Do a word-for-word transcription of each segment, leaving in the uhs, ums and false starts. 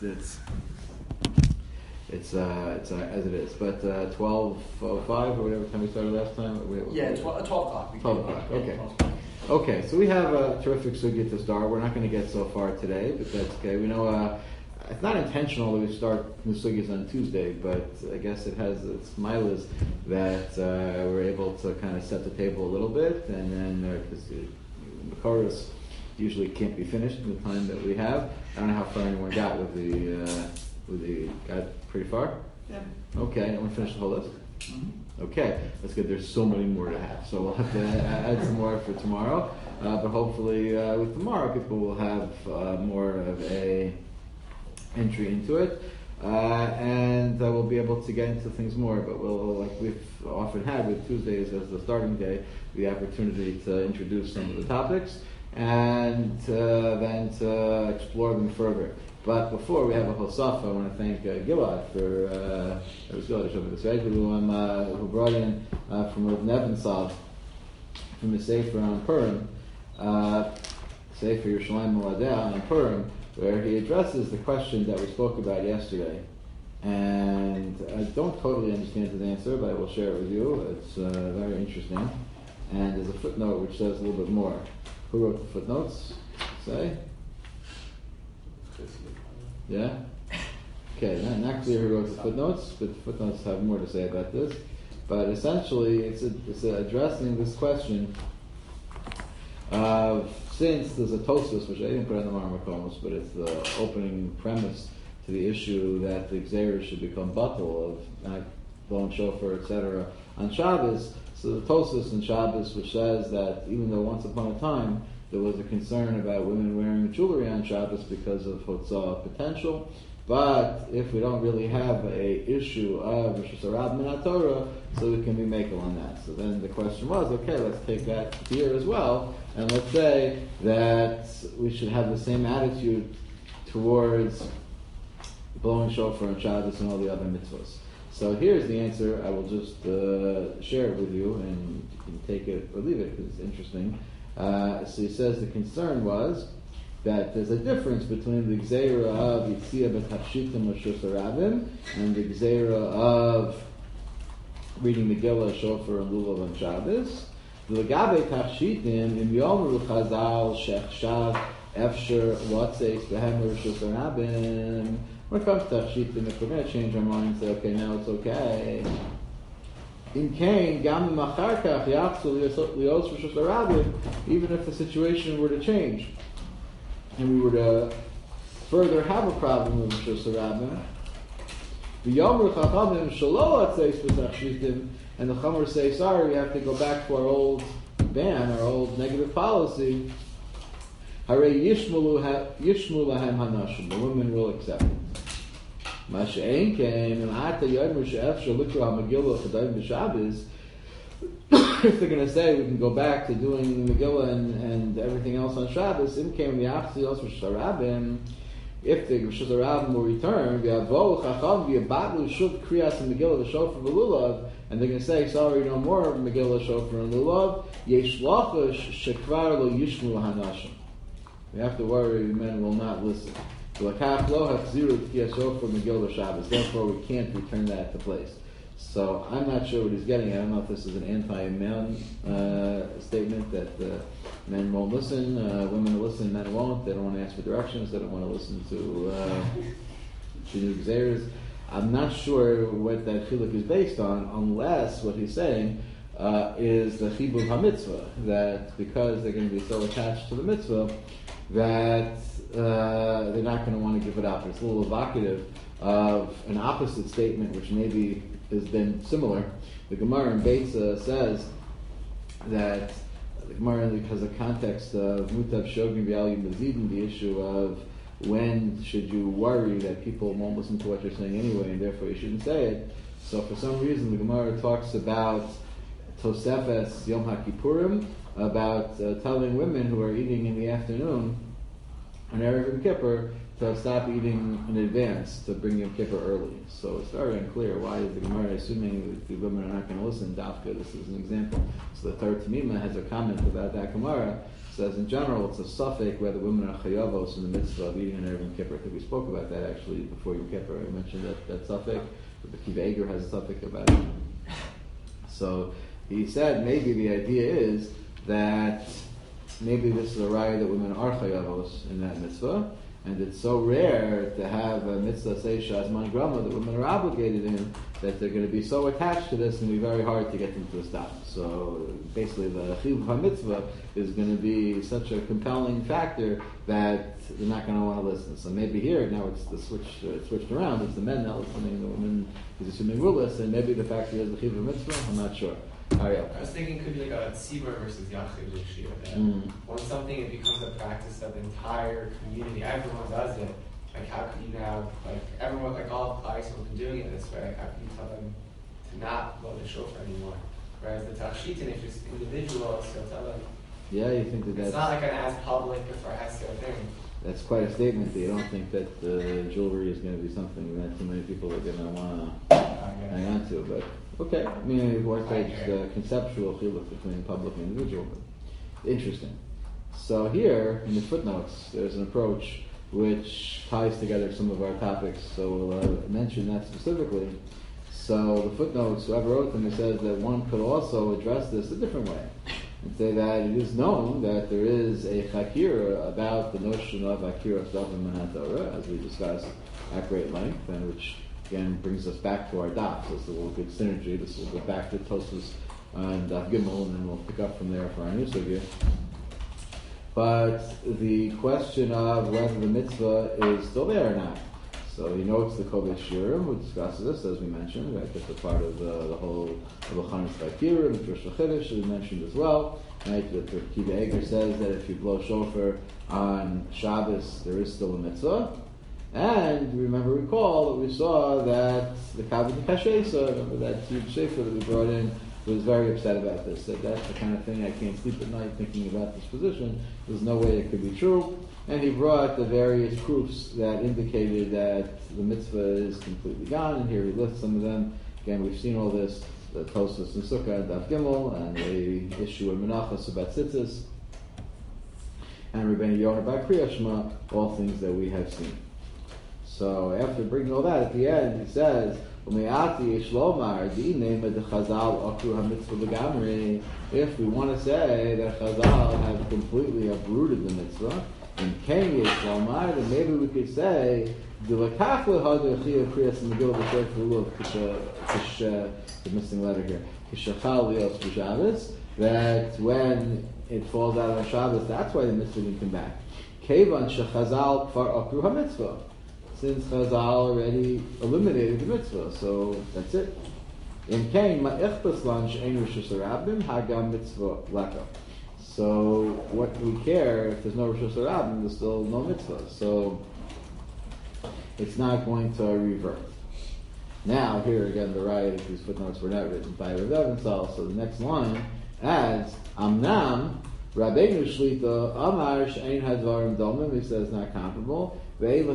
it's it's uh, it's uh, as it is. But uh, twelve oh five or whatever time we started last time. We, yeah, twelve, twelve o'clock. Twelve o'clock. Okay. Okay. So we have a terrific sugya to start. We're not going to get so far today, but that's okay. We know uh, it's not intentional that we start new sugyas on Tuesday, but I guess it has its milas that uh, we're able to kind of set the table a little bit, and then because uh, the chorus usually can't be finished in the time that we have. I don't know how far anyone got with the uh, with the got pretty far. Yeah. Okay, I'm gonna finish the whole list. Mm-hmm. Okay, that's good. There's so many more to have, so we'll have to add some more for tomorrow. Uh, but hopefully, uh, with tomorrow, people will have uh, more of a entry into it, uh, and uh, we'll be able to get into things more. But we'll, like we've often had with Tuesdays as the starting day, the opportunity to introduce some of the topics and uh, then to explore them further. But before we have a Hosafa, I want to thank uh, Gilad for uh, it was Gilad over this right, who, um, uh, who brought in uh, from Rav Nebensav from the Sefer on Purim, uh, Sefer Yerushalayim Moladeh on Purim, where he addresses the question that we spoke about yesterday. And I don't totally understand his answer, but I will share it with you. It's uh, very interesting. And there's a footnote which says a little bit more. Who wrote the footnotes? Say? Yeah? Okay, not, not clear who wrote the footnotes, but the footnotes have more to say about this. But essentially, it's, a, it's a addressing this question of, since there's a Tosfos, which I didn't put on the Marmakomos, but it's the opening premise to the issue that the Gzeira should become batal of not blowing shofar, et cetera, on Shabbos. So the Tosfos in Shabbos, which says that even though once upon a time there was a concern about women wearing jewelry on Shabbos because of Hotzah potential, but if we don't really have a issue of Rosh Hashanah Minat Torah, so we can be makel on that. So then the question was, okay, let's take that here as well, and let's say that we should have the same attitude towards blowing shofar on Shabbos and all the other mitzvahs. So here's the answer. I will just uh, share it with you, and you can take it or leave it because it's interesting. Uh, so he says the concern was that there's a difference between the Gzeira of Yitzia b'Tafshitim Rosh Hashanah and the Gzeira of reading Megillah, Shofar, and Lulav on Shabbos. The Legabe Tafshitim im Yomru Chazal Shechshav Efsher Watzeis Behem Rosh Hashanah. When it comes to Tafshitim, if we're going to change our mind and say, okay, now it's okay. In Cain, Gam Macharkach Yachzu Lios Rosh Hashanah, even if the situation were to change and we were to further have a problem with Rosh Hashanah, the Yomru Chachamim Shalo Atzeis B'Tafshitim, and the Chamor say, sorry, we have to go back to our old ban, our old negative policy. Hare Yishmu Lahem Hanashim, the women will accept it. Masha'en came and Ata Yomer She'efshar Likra HaMegillah Chadayim B'Shabbos. If they're going to say we can go back to doing Megillah and, and everything else on Shabbos, Im came the Achzios Rosh Hashanah. If the Rosh Hashanah will return, V'Avo Chacham V'Yabadlu Shuv Kriyas and Megillah V'Shofar V'Lulav, and they're going to say, sorry, no more Megillah, Shofar, and Lulav. Yesh Lachash Shekvar Lo Yishmu Hanashim. We have to worry men will not listen. Therefore, we can't return that to place. So I'm not sure what he's getting at. I don't know if this is an anti-man uh, statement that uh, men won't listen, uh, women will listen, men won't. They don't want to ask for directions. They don't want to listen to uh, to new gzeiros. I'm not sure what that chiluk is based on, unless what he's saying uh, is the chibur ha-mitzvah, that because they're going to be so attached to the mitzvah, that uh, they're not going to want to give it up. It's a little evocative of an opposite statement, which maybe has been similar. The Gemara in Beitza says that the Gemara has a context of mutav shogim v'al yimazidin, the issue of when should you worry that people won't listen to what you're saying anyway, and therefore you shouldn't say it. So for some reason, the Gemara talks about Tosefes Yom HaKippurim, about uh, telling women who are eating in the afternoon on Erev Yom Kippur to stop eating in advance to bring Yom Kippur early. So it's very unclear why is the Gemara assuming that the women are not going to listen. Dafka, this is an example. So the third Tamima has a comment about that Gemara. Says in general it's a suffix whether women are chayavos in the mitzvah of eating on Erev Yom Kippur. I think we spoke about that actually before Yom Kippur. I mentioned that, that suffix. The Kiva Eger has a suffix about it. So he said maybe the idea is that maybe this is a raya that women are chayavos in that mitzvah, and it's so rare to have a mitzvah say shazman grama that women are obligated in that they're going to be so attached to this and be very hard to get them to stop. So basically, the chiv ha-mitzvah is going to be such a compelling factor that they're not going to want to listen. So maybe here now it's the switch uh, switched around. It's the men not listening, the women is assuming will listen. Maybe the factor is the chiv ha-mitzvah. I'm not sure. Ariel. I was thinking it could be like a tzibur versus yachid issue. That Mm. when something it becomes a practice of the entire community, everyone does it. Like how could you now, like everyone, like all the Klaus have been doing it this way. Like how can you tell them to not blow the shofar anymore? Whereas the tachshitin, if it's individual, so tell them. Yeah, you think that It's that's not like an as public before Hester thing. that's quite a statement. That you don't think that uh, jewelry is going to be something that too many people are going to want to hang on to. But okay, I mean, one page the conceptual chiluk between public and individual. But interesting. So here in the footnotes, there's an approach which ties together some of our topics. So we'll uh, mention that specifically. So the footnotes, whoever wrote them, it says that one could also address this a different way and say that it is known that there is a chakira about the notion of akira stavim manhatorah, as we discussed at great length, and which again brings us back to our daf. This is a little good synergy. This will go back to Tosfos and Daf Gimel, and then we'll pick up from there for our new sugya. But the question of whether the mitzvah is still there or not. So he notes the Kovetz Shiurim, who discusses this, as we mentioned, right? That's a part of the, the whole of the Chanas Vakirim, the Drush Chiddush, we mentioned as well. Right? The, the Kiva Eger says that if you blow shofar on Shabbos, there is still a mitzvah. And remember, recall that we saw that the Kavod Kashesa, remember that huge shofar that we brought in, was very upset about this. Said that's the kind of thing I can't sleep at night thinking about this position. There's no way it could be true. And he brought the various proofs that indicated that the mitzvah is completely gone. And here he lists some of them. Again, we've seen all this, the Tosfos and Sukkah and Daf Gimel, and the issue of Menachos about Tzitzis, and Rebbeinu Yonah by Kriya Shema, all things that we have seen. So after bringing all that, at the end he says, if we want to say that Chazal have completely uprooted the mitzvah, and Ken Yishlomar, then maybe we could say the missing letter here, that when it falls out on Shabbos, that's why the mitzvah didn't come back. Kevan shechazal kfar akru ha-mitzvah, since Chazal already eliminated the mitzvah, so that's it. In Kain, ma'ichbas lan she'en rishus harabim hagam mitzvah leka. So what do we care if there's no rishus harabim? There's still no mitzvah. So it's not going to revert. Now here again, the riot of these footnotes were not written by Rav Evansal. So the next line adds Amnam Rabbeinu Shlita Amar she'en hadvarim domim. He says not comparable. There's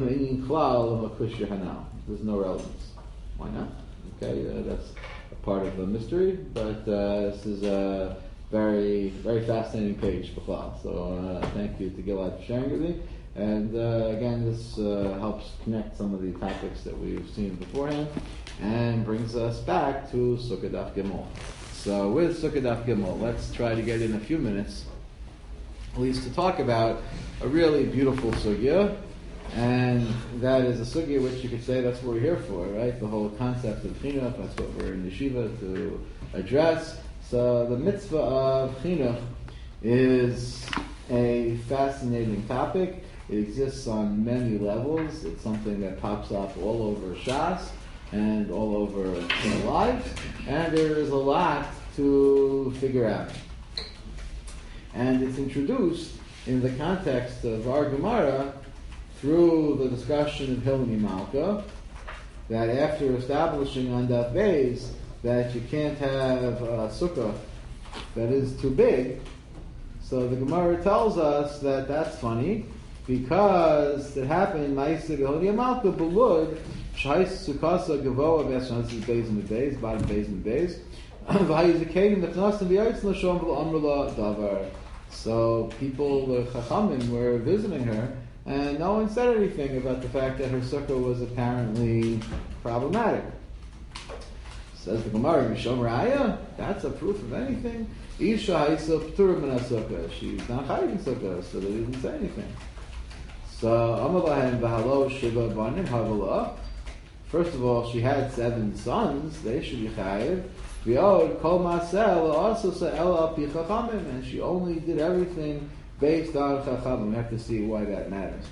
no relevance. Why not? Okay, uh, that's a part of the mystery, but uh, this is a very, very fascinating page, B'chlal. So uh, thank you to Gilad for sharing with me. And uh, again, this uh, helps connect some of the topics that we've seen beforehand and brings us back to Sukkah Daf Gimel. So with Sukkah Daf Gimel, let's try to get in a few minutes, at least to talk about a really beautiful sugya. And that is a sugya which you could say that's what we're here for, right? The whole concept of chinuch, that's what we're in yeshiva to address. So the mitzvah of chinuch is a fascinating topic. It exists on many levels. It's something that pops up all over Shas and all over in life. And there is a lot to figure out. And it's introduced in the context of our Gemara through the discussion of Hilmi Malka, that after establishing on Daf Beis that you can't have a sukkah that is too big, so the Gemara tells us that that's funny, because it happened, Ma'aseh Yehuda Malka Belud, Shais Sukasa Gavoa Veshan, this is Beis and Beis, bottom Beis and Beis, V'hayizikadim Nechnasim V'yayitz L'shom V'amrula Davar. So people, the Chachamim, were visiting her, and no one said anything about the fact that her sukkah was apparently problematic. Says the Gemara, Mishom Raya, that's a proof of anything. Isha Haisa P'tur Min HaSukkah, she's not hiding sukkah, so they didn't say anything. So, Amalahem V'halo Shiva Banim Havala. First of all, she had seven sons, they should be chayiv. V'yod Kol Masel also Ela Pi Chachamim, and she only did everything based on Chachamim. We have to see why that matters.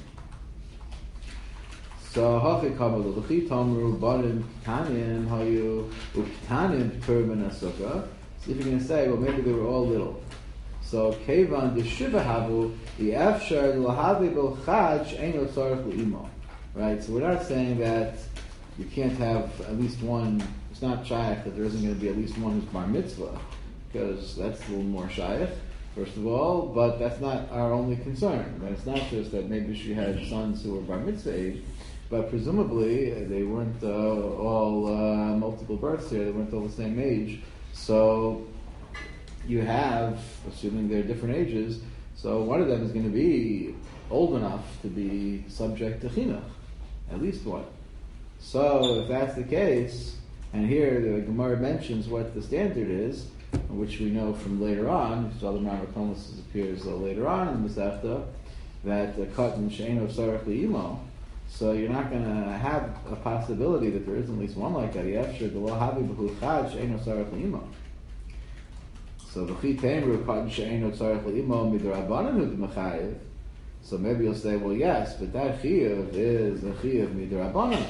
So, Hafi Kabbalah, L'chi Tomru, Banim, Tanim, Hayu, Uktanim, P'tur Min HaSukkah. So if you're going to say, well, maybe they were all little. So, Kevan de Shiva Havu, the Efshar, L'havi Bel Chaj, Eino Tzarech L'imo. Right? So we're not saying that you can't have at least one, it's not shaykh that there isn't going to be at least one who's bar mitzvah, because that's a little more shaykh, first of all, but that's not our only concern. Right? It's not just that maybe she had sons who were bar mitzvah age, but presumably they weren't uh, all uh, multiple births here, they weren't all the same age. So you have, assuming they're different ages, so one of them is going to be old enough to be subject to chinuch, at least one. So if that's the case, and here the Gemara mentions what the standard is, which we know from later on, so the Marmakonis appears uh, later on in the Masechta, that the katan she'eino tzarech li'imo. So you're not going to have a possibility that there isn't at least one like that. Yefshir the lo havi b'hu chad she'eino tzarech li'imo. So v'chi teimru katan she'eino tzarech li'imo midrabanan hu d'mechayev. So maybe you'll say, well, yes, but that chiyuv is a chiyuv midrabanan.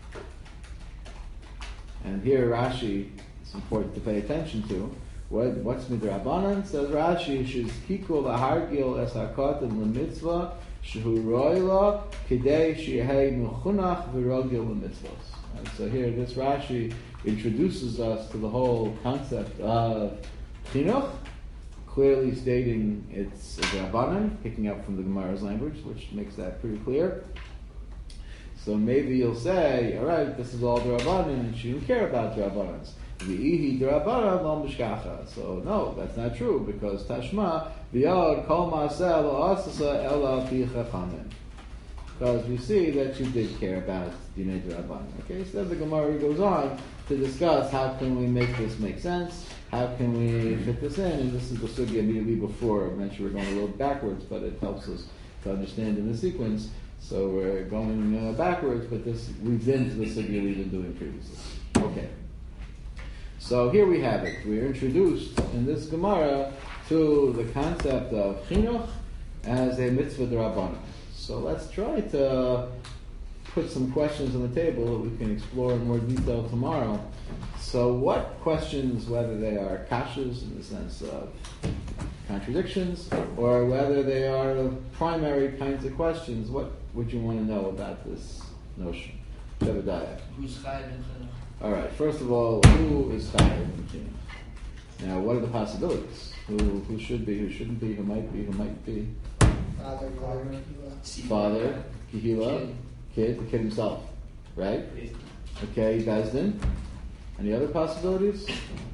And here Rashi, it's important to pay attention to. What, what's midrabanan? Says Rashi, she's kikul lahargil es hakotim l'mitzvah shehu roila kidei sheyehei mechunach v'rogil l'mitzvahs. So here, this Rashi introduces us to the whole concept of chinuch, clearly stating it's midrabanan, picking up from the Gemara's language, which makes that pretty clear. So maybe you'll say, all right, this is all D'Rabbanan, and she didn't care about D'Rabbanans. V'ihi D'Rabbanan lo mishkacha. So no, that's not true, because Tashma v'yod kol ma'aseh lo asasa ela pi chachamim. Because we see that she did care about Dinei D'Rabbanan. Okay, so then the Gemara goes on to discuss how can we make this make sense, how can we fit this in, and this is the sugya immediately before. I mentioned we're going a little backwards, but it helps us to understand in the sequence. So we're going uh, backwards, but this leads into the sugya we've been doing previously. Okay. So here we have it. We're introduced in this Gemara to the concept of chinuch as a mitzvah d'Rabbanan. So let's try to put some questions on the table that we can explore in more detail tomorrow. So what questions, whether they are kashas in the sense of contradictions, or whether they are primary kinds of questions, what would you want to know about this notion? Jebediah. Who's chayav in chinuch? All right. First of all, who is chayav in chinuch? Now, what are the possibilities? Who who should be? Who shouldn't be? Who might be? Who might be? Father, mother, Father, kihila, kid, the kid himself, right? Okay, bezdin. Any other possibilities?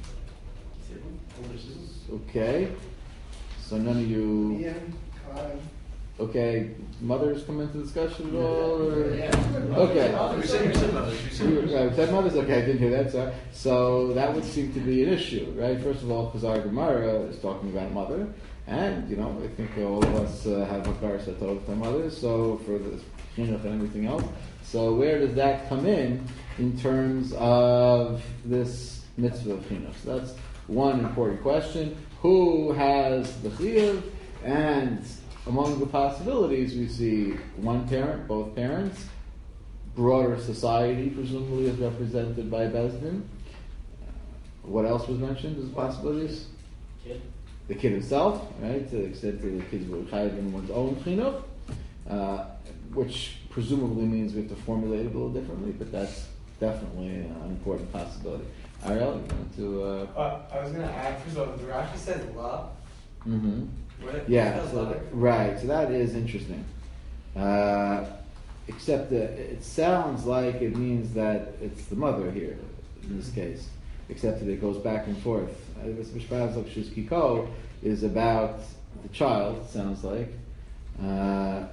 Okay. So none of you. Ian, Kyle. Okay, mothers come into discussion at all? Or? Yeah. Okay. We said, we said mothers. We said mothers. Uh, said mothers? Okay, I didn't hear that, sorry. So that would seem to be an issue, right? First of all, because our Gemara is talking about mother, and, you know, I think all of us uh, have Hakar Satov with our mothers, so for the chinuch and everything else. So where does that come in, in terms of this mitzvah of chinuch? So that's one important question. Who has the chiyuv? And among the possibilities, we see one parent, both parents, broader society, presumably, is represented by Bezdin. What else was mentioned as possibilities? Kid. The kid himself, right? To the extent that the kids were chayav in one's own chinuch, uh, which presumably means we have to formulate it a little differently, but that's definitely an important possibility. Ariel, you want to? Uh, Uh, I was going to add, first of all, the Rashi says love. mm-hmm. What, Yeah, what so love? that, right. So that is interesting. Uh, except that it sounds like it means that it's the mother here, in this case. Except that it goes back and forth. Uh, This Mishparas of Shizkiko is about the child, it sounds like. Uh,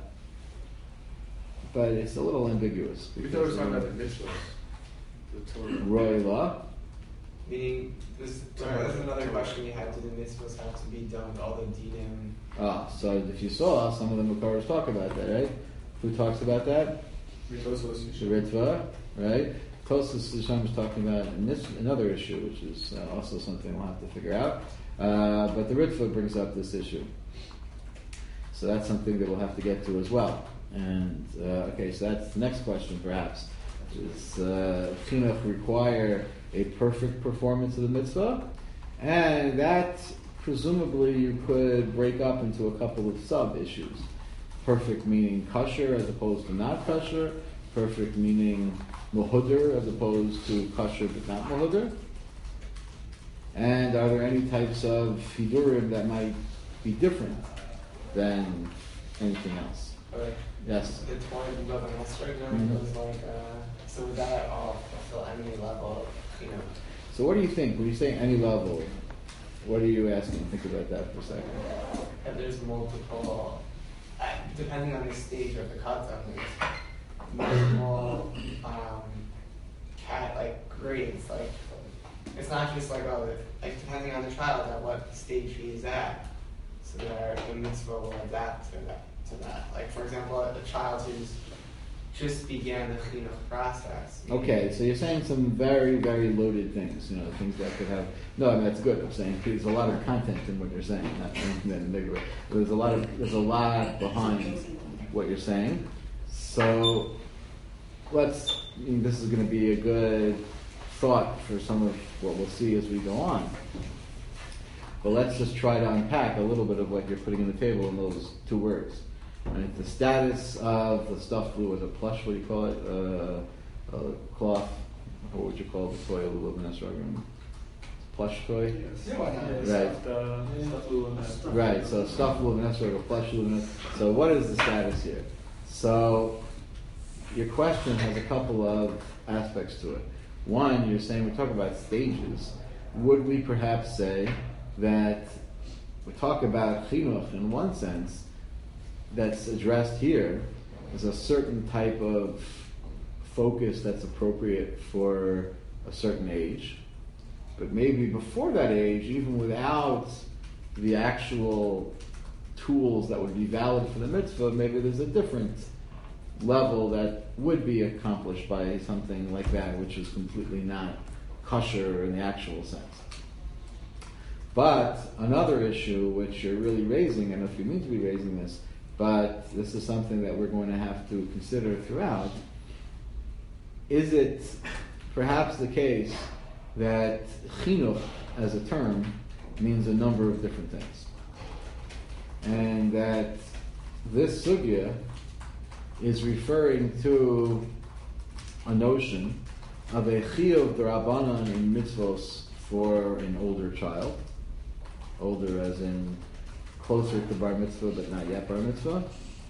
but it's a little ambiguous. We thought it was talking about the mitzvahs. The Torah. Roy law. Meaning, this Torah. that's another question we had. Do the mitzvahs have to be done with all the dinim? Ah, so if you saw, some of the Makoros talk about that, right? Who talks about that? Mitzvahs. The Ritva, right? Tosas Hashem is talking about in this, another issue, which is uh, also something we'll have to figure out. Uh, but the Ritva brings up this issue. So that's something that we'll have to get to as well. And, uh, okay, so that's the next question, perhaps. Does uh, Chinuch require a perfect performance of the mitzvah? And that, presumably, you could break up into a couple of sub-issues. Perfect meaning kosher as opposed to not kosher. Perfect meaning muhuder as opposed to kosher but not muhuder. And are there any types of hidurim that might be different than anything else? But Yes. the twenty love and Esther Mhm. was like, uh, so would that all fulfill any level of, you know? So what do you think? When you say any level, what are you asking? Think about that for a second. If there's multiple, uh, depending on the stage of the katan, there's multiple um, cat like grades. Like it's not just like oh, like depending on the child at what stage he is at, so that the mitzvah will adapt to that. To that, like for example, a child who's just began the chinuch process. Okay, so you're saying some very, very loaded things, you know, things that could have, no, I mean, that's good, I'm saying, there's a lot of content in what you're saying, not in a big way. There's a lot of, there's a lot behind what you're saying. So, let's, I mean, this is going to be a good thought for some of what we'll see as we go on. But let's just try to unpack a little bit of what you're putting on the table in those two words. Right? The status of the stuffed blue, was it plush, what do you call it? Uh, uh, cloth, what would you call the toy of the Luminous Room? Plush toy? Yes. Right. Stuffed, uh, stuffed luminous. Right, so stuffed luminous or a plush luminous. So what is the status here? So your question has a couple of aspects to it. One, you're saying we're talking about stages. Would we perhaps say that we talk about chinuch in one sense that's addressed here as a certain type of focus that's appropriate for a certain age, but maybe before that age, even without the actual tools that would be valid for the mitzvah, maybe there's a different level that would be accomplished by something like that, which is completely not kosher in the actual sense. But another issue which you're really raising, and if you mean to be raising this, but this is something that we're going to have to consider throughout, is it perhaps the case that chinuch as a term means a number of different things? And that this sugya is referring to a notion of a chiyuv d'Rabbanan in mitzvos for an older child, older as in closer to bar mitzvah but not yet bar mitzvah.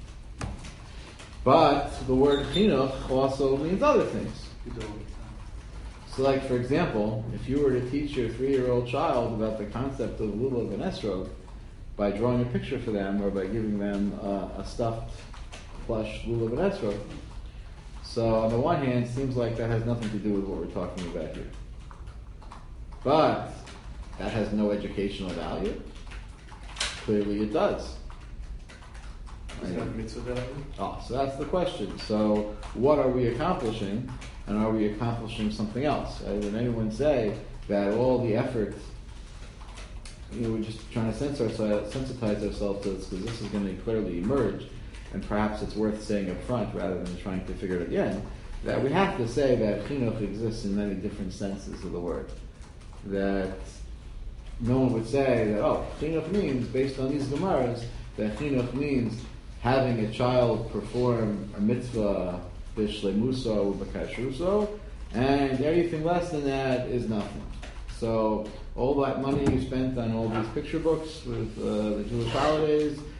But the word chinuch also means other things. So like for example, if you were to teach your three-year-old child about the concept of lulav and esrog by drawing a picture for them or by giving them uh, a stuffed plush lulav and esrog, so on the one hand, it seems like that has nothing to do with what we're talking about here. But that has no educational value. Clearly it does. Is that mitzvah value? Oh, so that's the question. So what are we accomplishing? And are we accomplishing something else? Uh, would anyone say that all the effort, you know, we're just trying to sense ourselves, sensitize ourselves to this because this is going to clearly emerge, and perhaps it's worth saying up front rather than trying to figure it at the end, that we have to say that chinuch exists in many different senses of the word. That no one would say that, oh, chinuch means, based on these gemaras, that chinuch means having a child perform a mitzvah b'shlemuso b'kashruso, and anything less than that is nothing. So all that money you spent on all these picture books with uh, the Jewish holidays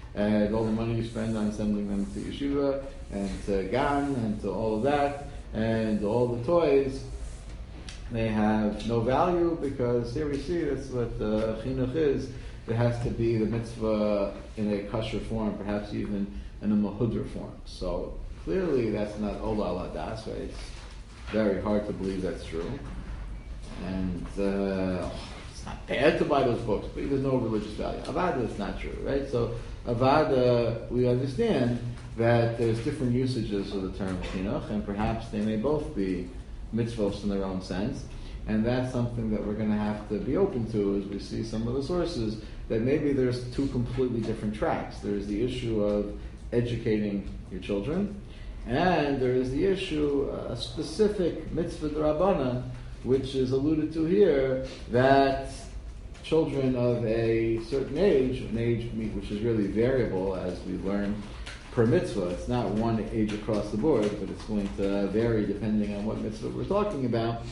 and all the money you spend on sending them to yeshiva and to gan and to all of that, and all the toys, they have no value, because here we see that's what uh, chinuch is. It has to be the mitzvah in a kosher form, perhaps even in a mahudra form. So clearly that's not ola ala das, right? It's very hard to believe that's true. And uh, it's not bad to buy those books, but there's no religious value. Avada is not true, right? So Avada, we understand that there's different usages of the term chinuch, and perhaps they may both be mitzvahs in their own sense. And that's something that we're going to have to be open to as we see some of the sources, that maybe there's two completely different tracks. There's the issue of educating your children, and there is the issue, a specific mitzvah d'Rabbanan, which is alluded to here, that children of a certain age, an age which is really variable as we learn per mitzvah. It's not one age across the board, but it's going to vary depending on what mitzvah we're talking about.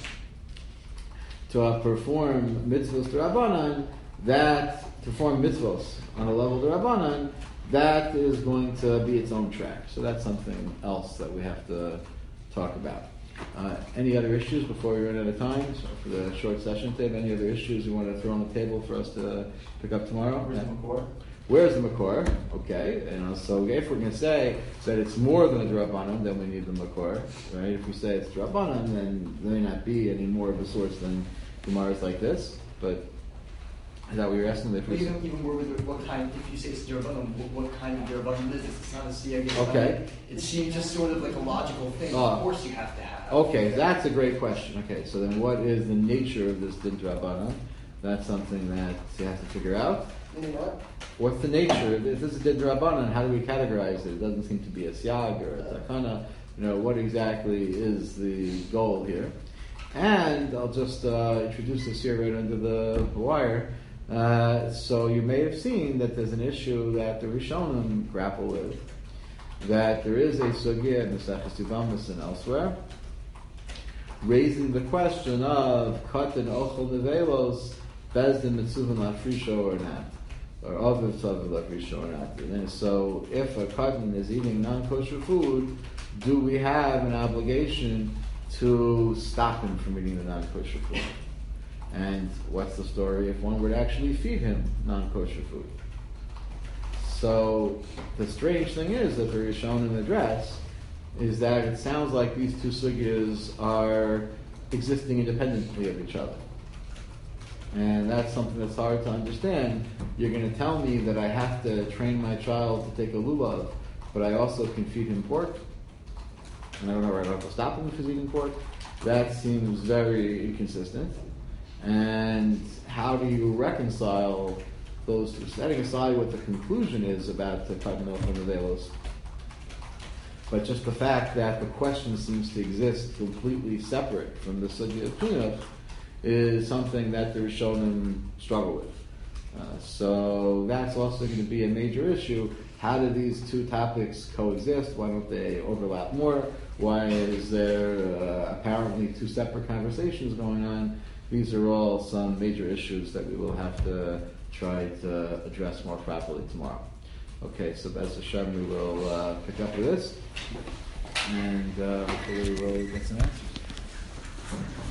To uh, perform mitzvahs d'Rabbanan, that, to perform mitzvahs on a level d'Rabbanan, that is going to be its own track. So that's something else that we have to talk about. Uh, any other issues before we run out of time? So for the short session today, any other issues you want to throw on the table for us to pick up tomorrow? Where's Yeah. the Makor? Where's the Makor? Okay, and so if we're going to say that it's more than a D'Rabbanan, then we need the Makor, right? If we say it's D'Rabbanan, then there may not be any more of a source than Gemaras like this. But is that what you're asking? If we But even, even more with what kind, if you say it's D'Rabbanan, what, what kind of D'Rabbanan is this? It's not a siyag. Okay. It seems just sort of like a logical thing. Ah. Of course you have to have. Okay, that's a great question. Okay, so then what is the nature of this Din D'Rabbanan? That's something that you have to figure out. Meaning what? What's the nature? If this is a Din D'Rabbanan, how do we categorize it? It doesn't seem to be a siyag or a takana. You know, what exactly is the goal here? And I'll just uh, introduce this here right under the wire. Uh, so you may have seen that there's an issue that the Rishonim grapple with, that there is a sugya in the Maseches Yevamos and elsewhere, raising the question of katan ochel nevelos bezdin mitzuvan lafrisho or not, or aviv tzav lafrisho or not. And then, so if a katan is eating non-kosher food, do we have an obligation to stop him from eating the non-kosher food? And what's the story if one were to actually feed him non-kosher food? So the strange thing is that the Rishonim address is that it sounds like these two sugyas are existing independently of each other. And that's something that's hard to understand. You're going to tell me that I have to train my child to take a lulav, but I also can feed him pork, and I don't know where I have to stop him if he's eating pork. That seems very inconsistent. And how do you reconcile those two? Setting aside what the conclusion is about the katan ochel nevelos, but just the fact that the question seems to exist completely separate from the sugya of chinuch is something that the Rishonim struggle with. Uh, so that's also going to be a major issue. How do these two topics coexist? Why don't they overlap more? Why is there uh, apparently two separate conversations going on? These are all some major issues that we will have to try to address more properly tomorrow. Okay, so Bez Hashem, we will uh, pick up with this, and uh, hopefully we will get some answers.